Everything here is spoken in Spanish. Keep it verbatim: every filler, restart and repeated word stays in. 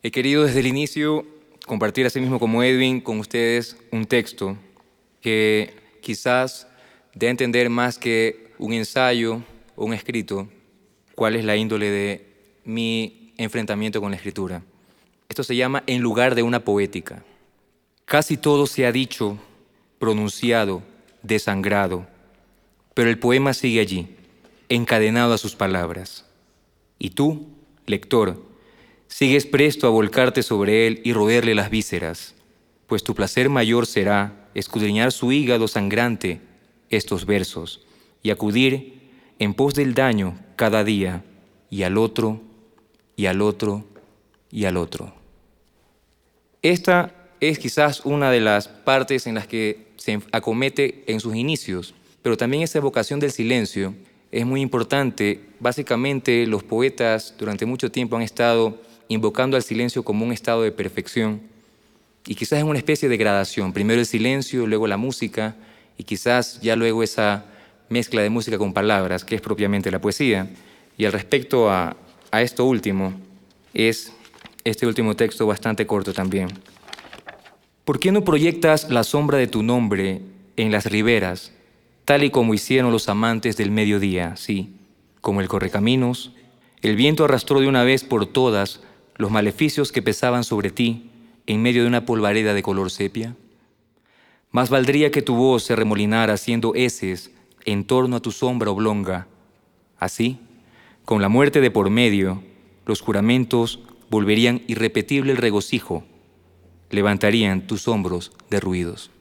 He querido desde el inicio compartir, así mismo como Edwin, con ustedes un texto que quizás dé a entender más que un ensayo o un escrito cuál es la índole de mi enfrentamiento con la escritura. Esto se llama En lugar de una poética. Casi todo se ha dicho, pronunciado, desangrado, pero el poema sigue allí, encadenado a sus palabras. Y tú, lector, sigues presto a volcarte sobre él y roerle las vísceras, pues tu placer mayor será escudriñar su hígado sangrante estos versos y acudir en pos del daño cada día y al otro, y al otro, y al otro. Esta es quizás una de las partes en las que se acomete en sus inicios, pero también esa evocación del silencio es muy importante. Básicamente, los poetas durante mucho tiempo han estado invocando al silencio como un estado de perfección y quizás en una especie de gradación. Primero el silencio, luego la música y quizás ya luego esa mezcla de música con palabras, que es propiamente la poesía. Y al respecto a, a esto último, es este último texto bastante corto también. ¿Por qué no proyectas la sombra de tu nombre en las riberas, tal y como hicieron los amantes del mediodía? Sí, como el correcaminos, el viento arrastró de una vez por todas los maleficios que pesaban sobre ti en medio de una polvareda de color sepia. Más valdría que tu voz se remolinara haciendo eses en torno a tu sombra oblonga. Así, con la muerte de por medio, los juramentos volverían irrepetible el regocijo, levantarían tus hombros derruidos.